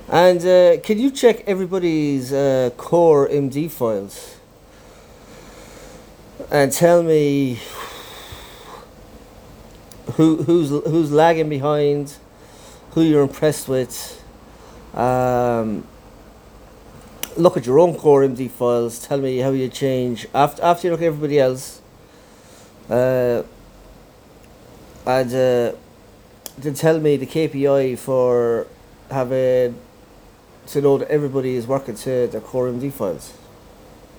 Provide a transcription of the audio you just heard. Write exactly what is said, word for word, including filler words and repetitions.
And uh, can you check everybody's uh, core M D files and tell me who who's who's lagging behind, who you're impressed with? Um, Look at your own core M D files. Tell me how you change after after you look at everybody else. Uh, and uh, then tell me the K P I for having to know that everybody is working to their core M D files.